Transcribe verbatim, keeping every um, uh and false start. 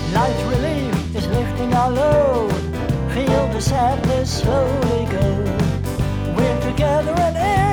Light relief is lifting our load. Feel the sadness slowly go. We're together and